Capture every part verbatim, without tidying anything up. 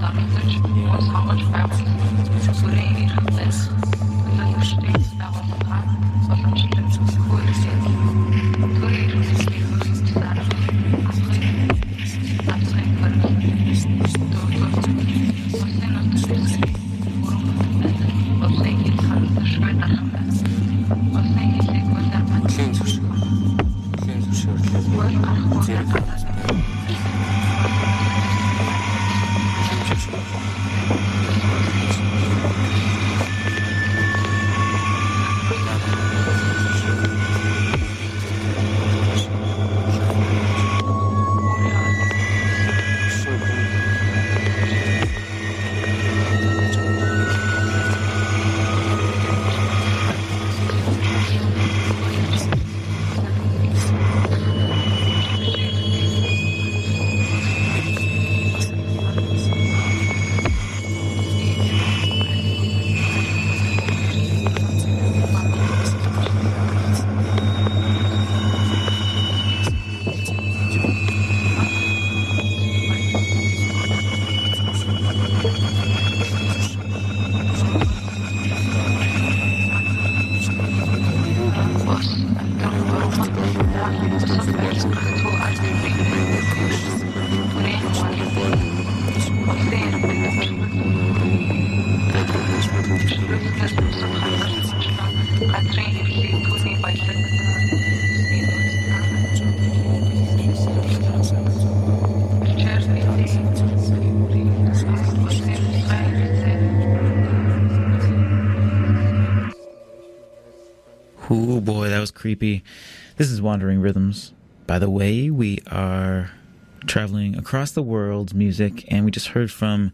Oh boy, that was creepy. This is Wandering Rhythms. By the way, we are traveling across the world's music, and we just heard from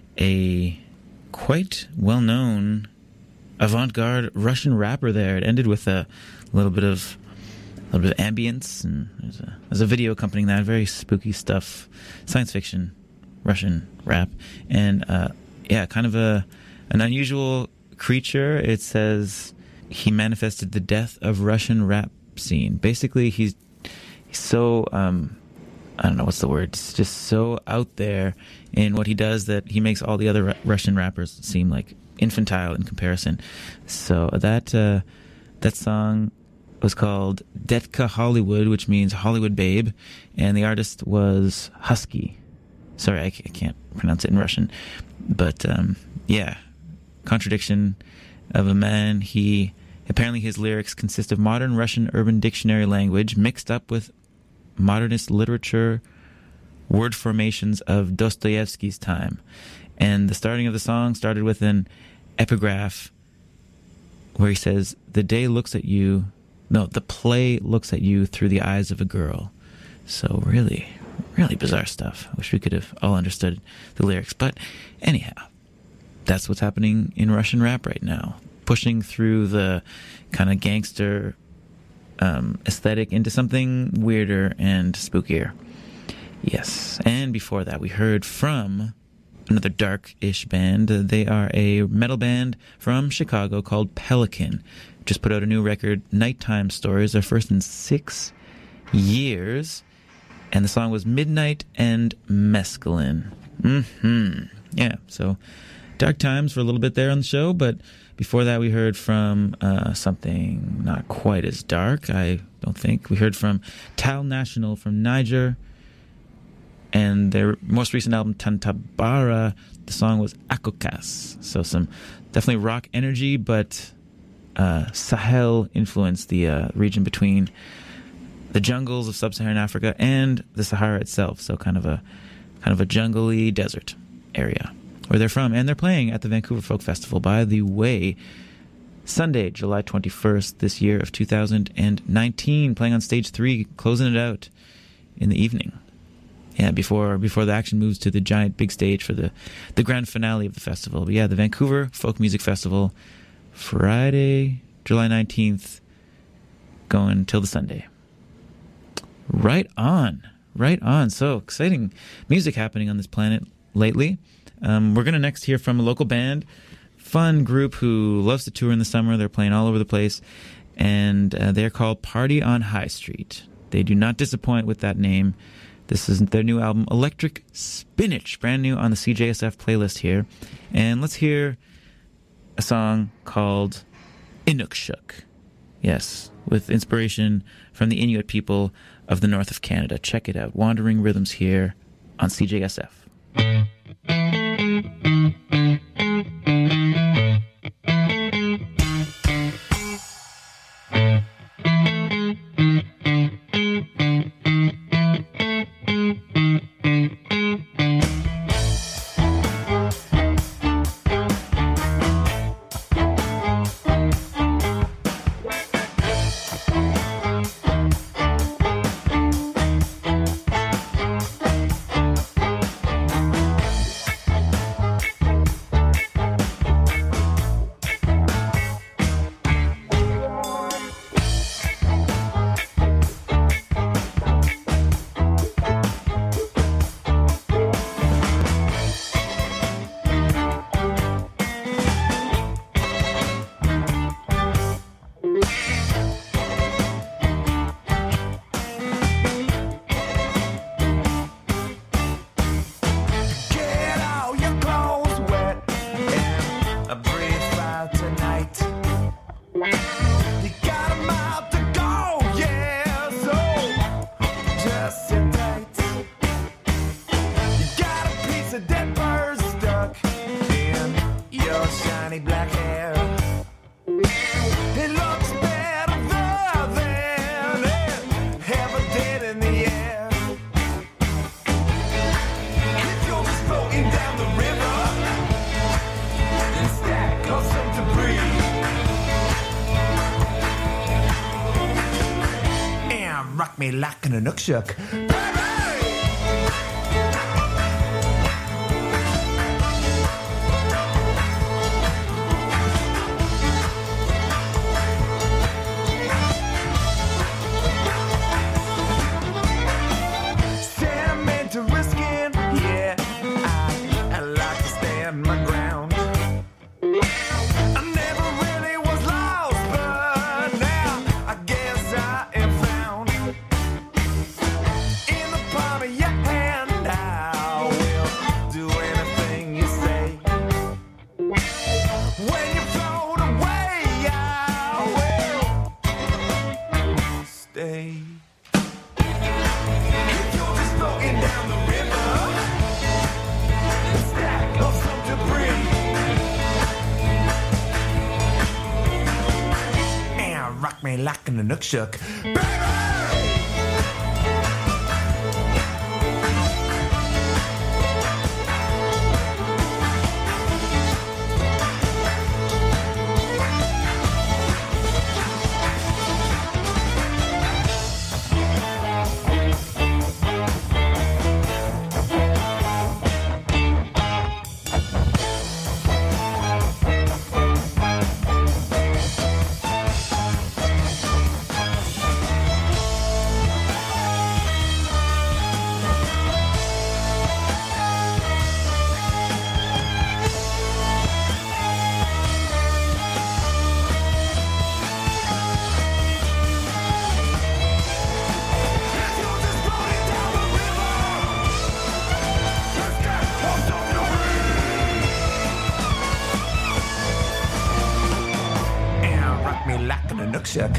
a quite well-known avant-garde Russian rapper there. It ended with a little bit of a little bit of ambience, and there's a, there's a video accompanying that. Very spooky stuff, science fiction, Russian rap, and uh, yeah, kind of a an unusual creature. It says he manifested the death of Russian rap scene. Basically, he's he's so um, I don't know what's the word. It's just so out there in what he does that he makes all the other Ru- Russian rappers seem like infantile in comparison. So that uh, that song was called Detka Hollywood, which means Hollywood Babe, and the artist was Husky. Sorry, I, c- I can't pronounce it in Russian, but um, yeah, contradiction of a man. He apparently his lyrics consist of modern Russian urban dictionary language mixed up with modernist literature word formations of Dostoevsky's time. And the starting of the song started with an epigraph where he says, the day looks at you, no, the play looks at you through the eyes of a girl. So really, really bizarre stuff. I wish we could have all understood the lyrics. But anyhow, that's what's happening in Russian rap right now. Pushing through the kind of gangster um, aesthetic into something weirder and spookier. Yes. And before that, we heard from another dark-ish band. They are a metal band from Chicago called Pelican. Just put out a new record, Nighttime Stories, their first in six years. And the song was Midnight and Mescaline. Mm-hmm. Yeah, so dark times for a little bit there on the show, but before that we heard from uh, something not quite as dark, I don't think. We heard from Tal National from Niger, and their most recent album, Tantabara, the song was Akokas. So some definitely rock energy, but uh, Sahel influenced the uh, region between the jungles of sub-Saharan Africa and the Sahara itself. So kind of a kind of a jungly desert area where they're from. And they're playing at the Vancouver Folk Festival, by the way, Sunday, July twenty-first this year of two thousand nineteen, playing on stage three, closing it out in the evening. Yeah, before before the action moves to the giant big stage for the, the grand finale of the festival. But yeah, the Vancouver Folk Music Festival, Friday, July nineteenth, going till the Sunday. Right on, right on. So exciting music happening on this planet lately. Um, we're going to next hear from a local band, fun group who loves to tour in the summer. They're playing all over the place, and uh, they're called Party on High Street. They do not disappoint with that name. This is their new album, Electric Spinach, brand new on the C J S F playlist here. And let's hear a song called Inukshuk. Yes, with inspiration from the Inuit people of the north of Canada. Check it out. Wandering Rhythms here on C J S F. Me like an Inukshuk. Me like an Inukshuk. Inukshuk.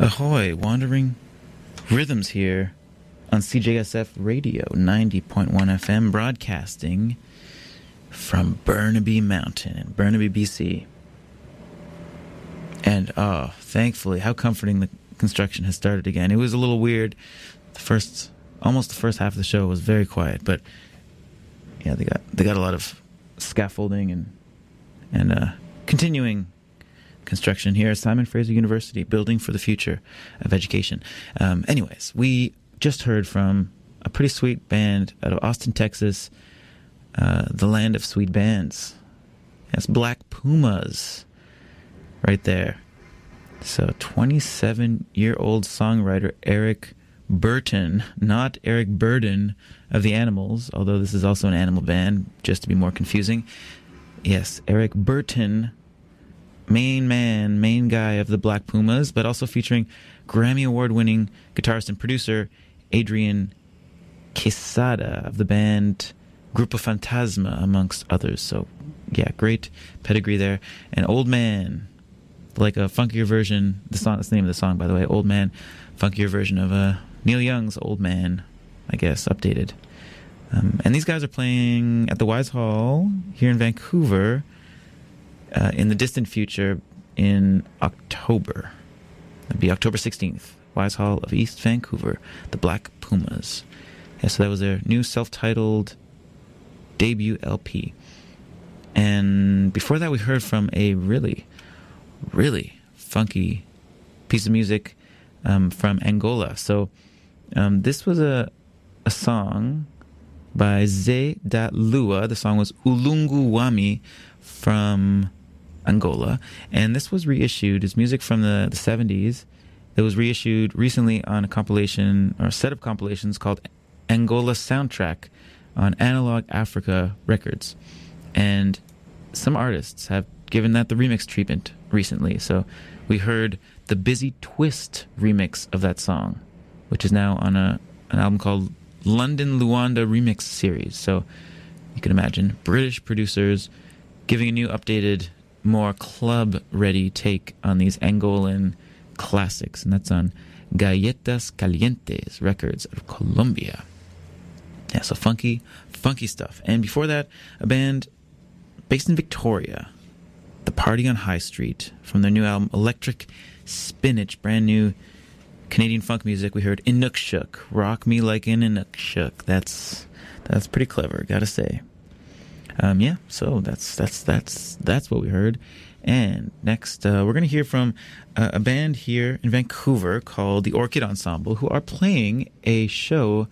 Ahoy, Wandering Rhythms here on C J S F Radio ninety point one F M, broadcasting from Burnaby Mountain in Burnaby, B C. And oh, thankfully, how comforting the construction has started again. It was a little weird. The first, almost the first half of the show was very quiet, but yeah, they got they got a lot of scaffolding and and uh, continuing construction here at Simon Fraser University, building for the future of education. Um, anyways, we just heard from a pretty sweet band out of Austin, Texas, uh, the land of sweet bands. That's Black Pumas right there. So twenty-seven-year-old songwriter Eric Burton, not Eric Burden of the Animals, although this is also an animal band, just to be more confusing. Yes, Eric Burton, main man, main guy of the Black Pumas, but also featuring Grammy Award-winning guitarist and producer Adrian Quesada of the band Grupo Fantasma, amongst others. So, yeah, great pedigree there. And Old Man, like a funkier version, the song, that's the name of the song, by the way, Old Man, funkier version of uh, Neil Young's Old Man, I guess, updated. Um, and these guys are playing at the Wise Hall here in Vancouver, Uh, in the distant future in October. That'd be October sixteenth. Wise Hall of East Vancouver, the Black Pumas. Yeah, so that was their new self-titled debut L P. And before that we heard from a really, really funky piece of music um, from Angola. So um, this was a, a song by Zé da Lua. The song was Ulungu Wami from Angola, and this was reissued as music from the, the seventies. It was reissued recently on a compilation, or a set of compilations called Angola Soundtrack on Analog Africa Records. And some artists have given that the remix treatment recently. So we heard the Busy Twist remix of that song, which is now on a an album called London Luanda Remix Series. So you can imagine British producers giving a new, updated, more club-ready take on these Angolan classics. And that's on Galletas Calientes Records of Colombia. Yeah, so funky, funky stuff. And before that, a band based in Victoria, The Party on High Street, from their new album Electric Spinach, brand new Canadian funk music. We heard Inukshuk, Rock Me Like an Inukshuk. That's that's pretty clever, gotta say. Um, yeah, so that's that's that's that's what we heard. And next, uh, we're going to hear from uh, a band here in Vancouver called the Orchid Ensemble, who are playing a show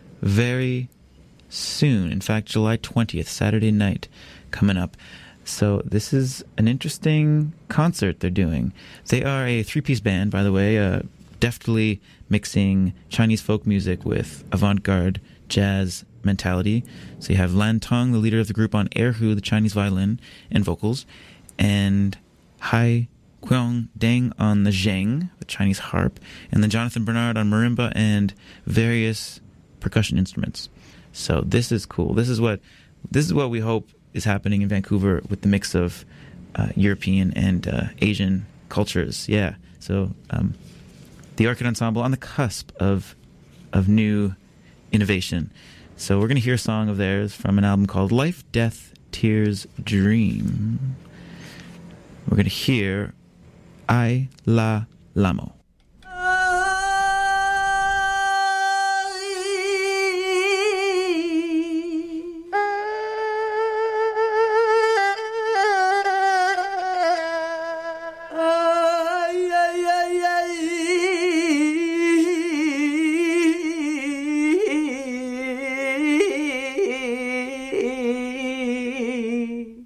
very soon. In fact, July twentieth, Saturday night, coming up. So this is an interesting concert they're doing. They are a three-piece band, by the way, uh, deftly mixing Chinese folk music with avant-garde jazz mentality. So you have Lan Tong, the leader of the group, on erhu, the Chinese violin and vocals, and Hai Qiong Deng on the zheng, the Chinese harp, and then Jonathan Bernard on marimba and various percussion instruments. So this is cool. This is what this is what we hope is happening in Vancouver with the mix of uh, European and uh, Asian cultures. Yeah. So um, the Orchid Ensemble on the cusp of of new innovation. So we're going to hear a song of theirs from an album called Life, Death, Tears, Dream. We're going to hear Ai La Lamo.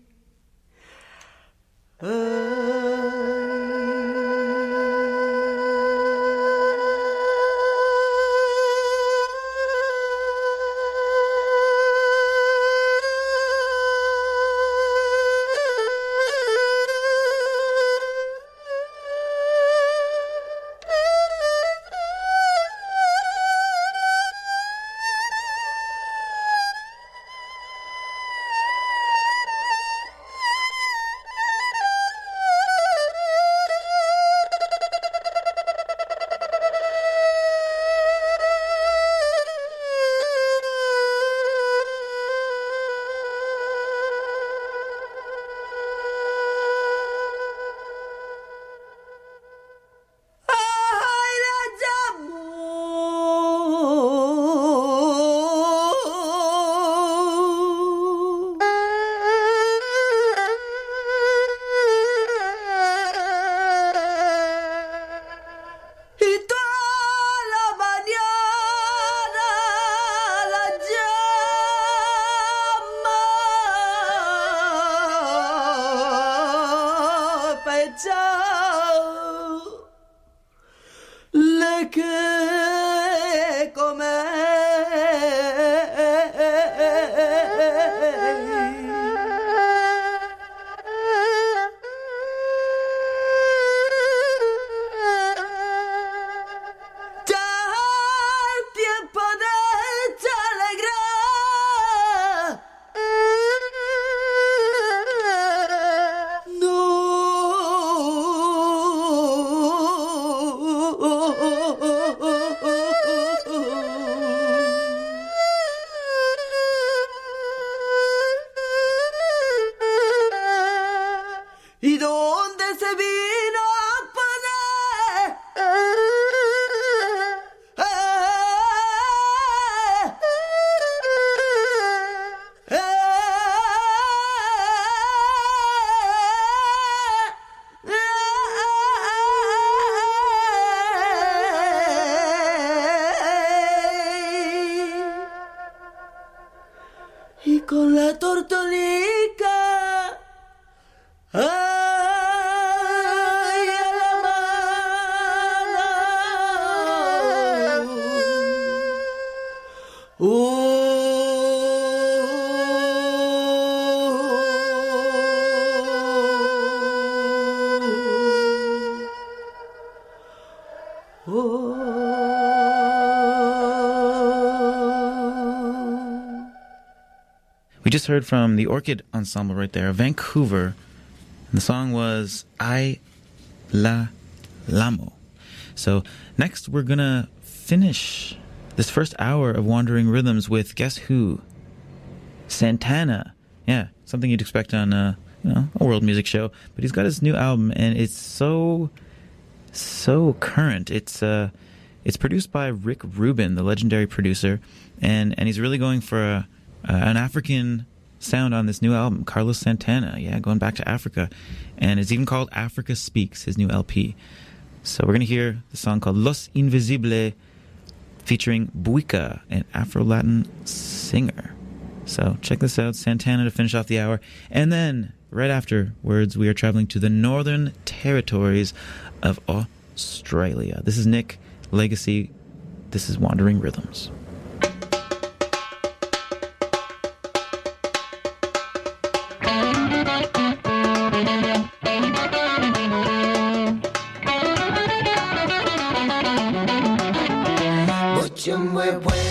Uh ciao le che ¿Y dónde se vino a poner? Y con la tortonica ay, a la mano. Oh, oh. We just heard from the Orchid Ensemble right there, Vancouver. And the song was I La Lamo. So next we're going to finish this first hour of Wandering Rhythms with, guess who? Santana. Yeah, something you'd expect on uh, you know, a world music show. But he's got his new album, and it's so, so current. It's uh, it's produced by Rick Rubin, the legendary producer. And, and he's really going for a, uh, an African sound on this new album, Carlos Santana. Yeah, going back to Africa. And it's even called Africa Speaks, his new L P. So we're going to hear the song called Los Invisible, featuring Buika, an Afro-Latin singer. So check this out, Santana to finish off the hour. And then, right afterwards, we are traveling to the Northern Territories of Australia. This is Nick Legacy. This is Wandering Rhythms. Muchumwe